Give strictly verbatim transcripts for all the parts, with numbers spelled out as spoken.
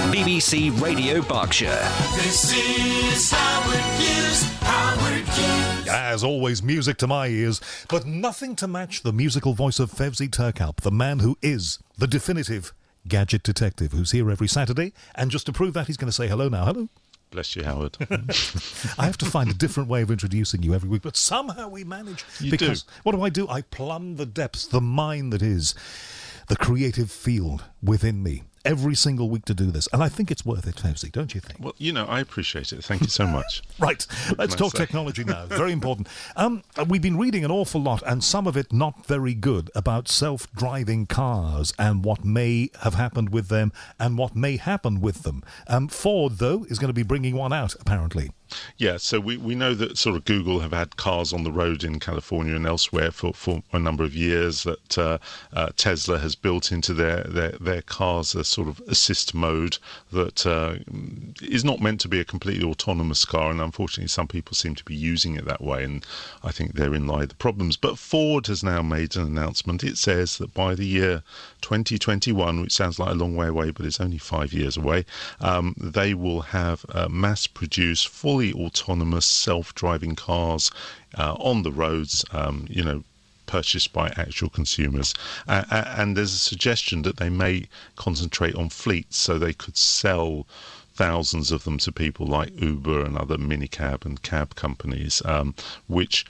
B B C Radio Berkshire. This is Howard Hughes, Howard Hughes. As always, music to my ears, but nothing to match the musical voice of Fevzi Turkalp, the man who is the definitive gadget detective, who's here every Saturday. And just to prove that, he's going to say hello now. Hello. Bless you, Howard. I have to find a different way of introducing you every week, but somehow we manage. You because do. What do I do? I plumb the depths, the mine that is the creative field within me every single week to do this. And I think it's worth it, Fevzi, don't you think? Well, you know, I appreciate it. Thank you so much. Right, let's can I talk say? technology now. Very important. Um, we've been reading an awful lot, and some of it not very good, about self-driving cars and what may have happened with them and what may happen with them. Um, Ford, though, is going to be bringing one out, apparently. Yeah, so we, we know that sort of Google have had cars on the road in California and elsewhere for, for a number of years, that uh, uh, Tesla has built into their, their, their cars a sort of assist mode that uh, is not meant to be a completely autonomous car, and unfortunately some people seem to be using it that way, and I think therein lie the problems. But Ford has now made an announcement. It says that by the year twenty twenty-one, which sounds like a long way away, but it's only five years away, um, they will have uh, mass-produced, fully autonomous self-driving cars uh, on the roads, um, you know, purchased by actual consumers. Uh, and there's a suggestion that they may concentrate on fleets, so they could sell thousands of them to people like Uber and other minicab and cab companies, um, which,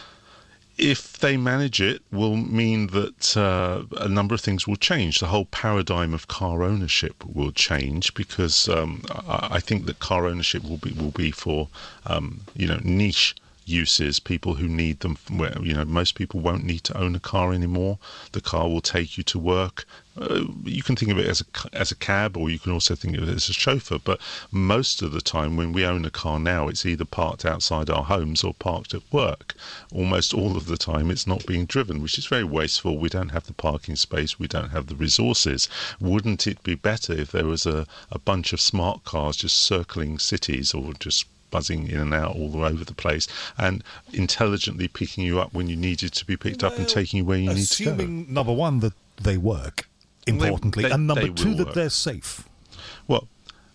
if they manage it, will mean that uh, a number of things will change. The whole paradigm of car ownership will change, because um, I, I think that car ownership will be will be for um, you know, niche uses, people who need them. Where, you know, most people won't need to own a car anymore. The car will take you to work. Uh, you can think of it as a as a cab, or you can also think of it as a chauffeur. But most of the time, when we own a car now, it's either parked outside our homes or parked at work. Almost all of the time, it's not being driven, which is very wasteful. We don't have the parking space. We don't have the resources. Wouldn't it be better if there was a, a bunch of smart cars just circling cities, or just buzzing in and out all over the place, and intelligently picking you up when you needed to be picked up and taking you where you need to go? Assuming, number one, that they work, importantly, They- they- and number they two, will that work. they're safe. Well,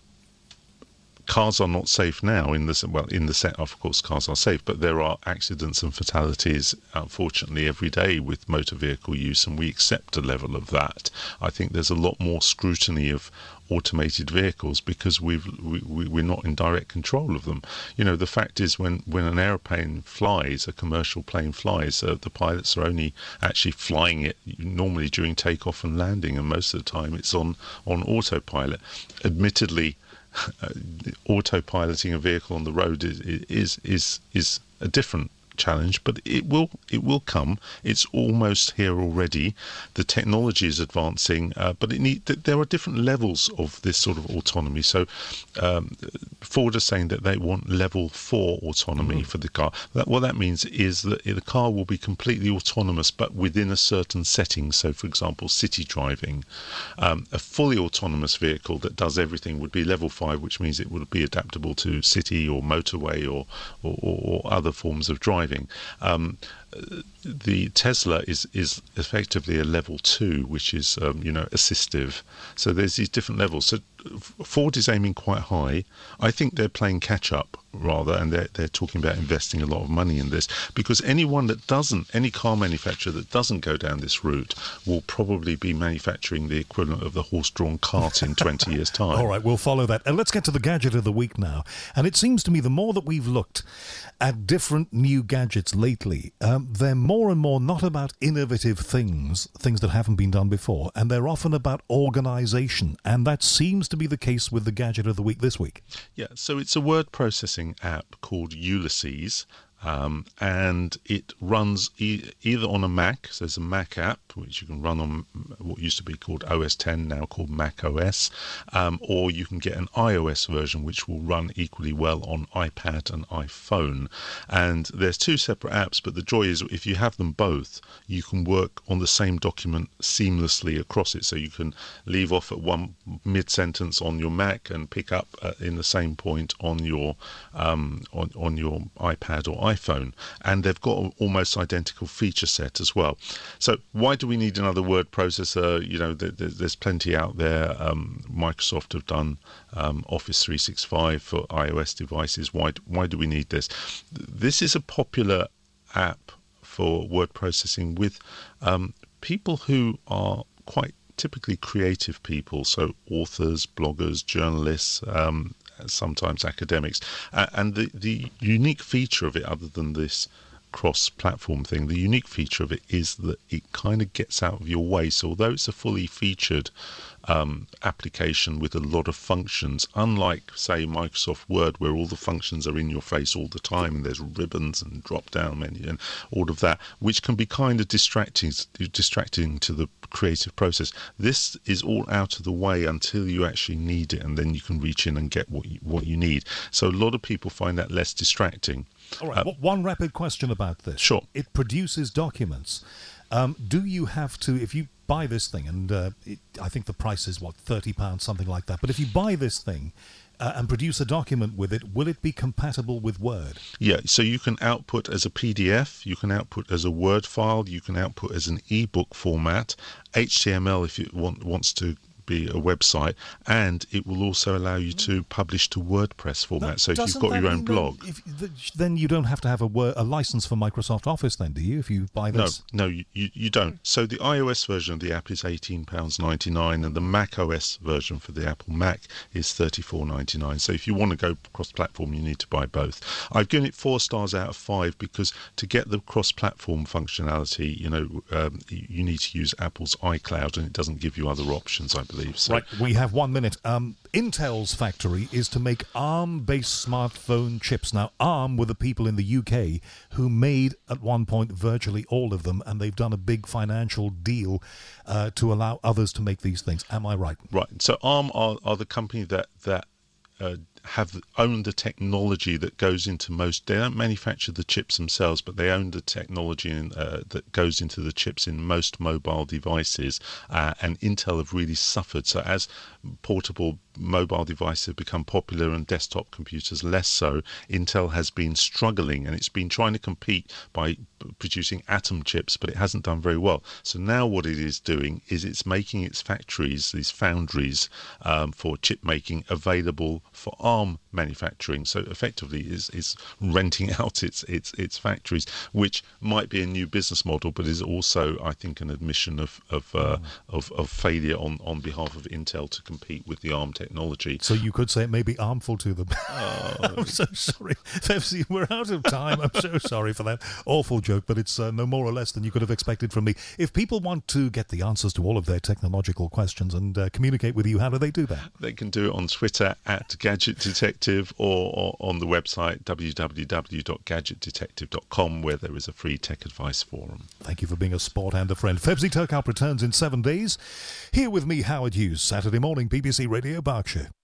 cars are not safe now in the well in the set. Of course, cars are safe, but there are accidents and fatalities, unfortunately, every day with motor vehicle use, and we accept a level of that. I think there's a lot more scrutiny of automated vehicles because we've we, we, we're not in direct control of them. You know, the fact is, when when an airplane flies, a commercial plane flies, uh, the pilots are only actually flying it normally during takeoff and landing, and most of the time it's on on autopilot. Admittedly, Uh, autopiloting a vehicle on the road is is is is a different challenge, but it will it will come. It's almost here already. The technology is advancing, uh, but it need there are different levels of this sort of autonomy. So um, Ford is saying that they want level four autonomy mm-hmm. for the car. That, what that means is that the car will be completely autonomous, but within a certain setting. So, for example, city driving. Um, a fully autonomous vehicle that does everything would be level five, which means it would be adaptable to city or motorway or or, or other forms of driving. Um, the Tesla is is effectively a level two, which is um, you know, assistive. So there's these different levels. So Ford is aiming quite high. I think they're playing catch up rather, and they're they're talking about investing a lot of money in this, because anyone that doesn't, any car manufacturer that doesn't go down this route will probably be manufacturing the equivalent of the horse-drawn cart in twenty years' time. All right, we'll follow that. And let's get to the gadget of the week now. And it seems to me the more that we've looked at different new gadgets lately, um, they're more and more not about innovative things, things that haven't been done before, and they're often about organization. And that seems to be the case with the gadget of the week this week. Yeah, so it's a word processing app called Ulysses. Um, and it runs e- either on a Mac, so there's a Mac app which you can run on what used to be called O S ten, now called Mac O S, um, or you can get an iOS version which will run equally well on iPad and iPhone. And there's two separate apps, but the joy is if you have them both, you can work on the same document seamlessly across it. So you can leave off at one mid-sentence on your Mac and pick up uh, in the same point on your um, on, on your iPad or iPhone, and they've got an almost identical feature set as well. So why do we need another word processor? You know, there, there's plenty out there. Um, Microsoft have done um, Office three sixty-five for iOS devices. Why, why do we need this? This is a popular app for word processing with um, people who are quite typically creative people, so authors, bloggers, journalists, um, sometimes academics. Uh, and the, the unique feature of it, other than this cross-platform thing, the unique feature of it is that it kind of gets out of your way. So although it's a fully featured um, application with a lot of functions, unlike, say, Microsoft Word, where all the functions are in your face all the time, and there's ribbons and drop-down menu and all of that, which can be kind of distracting, distracting to the creative process. This is all out of the way until you actually need it, and then you can reach in and get what you, what you need. So a lot of people find that less distracting. All right, uh, one rapid question about this. Sure. It produces documents. Um, do you have to, if you buy this thing, and uh, it, I think the price is, what, thirty pounds, something like that, but if you buy this thing uh, and produce a document with it, will it be compatible with Word? Yeah, so you can output as a P D F, you can output as a Word file, you can output as an ebook format, H T M L if it want, wants to be a website, and it will also allow you to publish to WordPress format. That, so if you've got your own blog, if, then you don't have to have a, word, a license for Microsoft Office, then, do you? If you buy this, no, no, you, you don't. So the iOS version of the app is eighteen pounds ninety-nine, and the Mac O S version for the Apple Mac is thirty-four ninety-nine. So if you want to go cross-platform, you need to buy both. I've given it four stars out of five because to get the cross-platform functionality, you know, um, you need to use Apple's iCloud, and it doesn't give you other options, I believe. So. Right, we have one minute. Um, Intel's factory is to make ARM-based smartphone chips. Now, ARM were the people in the U K who made, at one point, virtually all of them, and they've done a big financial deal uh, to allow others to make these things. Am I right? Right. So ARM are, are the company that, that uh, have owned the technology that goes into most. They don't manufacture the chips themselves, but they own the technology in, uh, that goes into the chips in most mobile devices. Uh, and Intel have really suffered. So as portable mobile devices have become popular and desktop computers less so, Intel has been struggling, and it's been trying to compete by producing Atom chips, but it hasn't done very well. So now what it is doing is it's making its factories, these foundries um, for chip making, available for ARM manufacturing. So effectively is is renting out its its its factories, which might be a new business model, but is also, I think, an admission of of uh, mm. of, of failure on on behalf of Intel to compete with the ARM technology. So you could say it may be harmful to them. Oh. I'm so sorry, Fevsy, we're out of time. I'm so sorry for that awful joke, but it's uh, no more or less than you could have expected from me. If people want to get the answers to all of their technological questions and uh, communicate with you, how do they do that? They can do it on Twitter at Gadget Detective, or, or on the website w w w dot gadget detective dot com, where there is a free tech advice forum. Thank you for being a sport and a friend. Fevsy Turkop returns in seven days. Here with me, Howard Hughes, Saturday morning, B B C Radio Berkshire.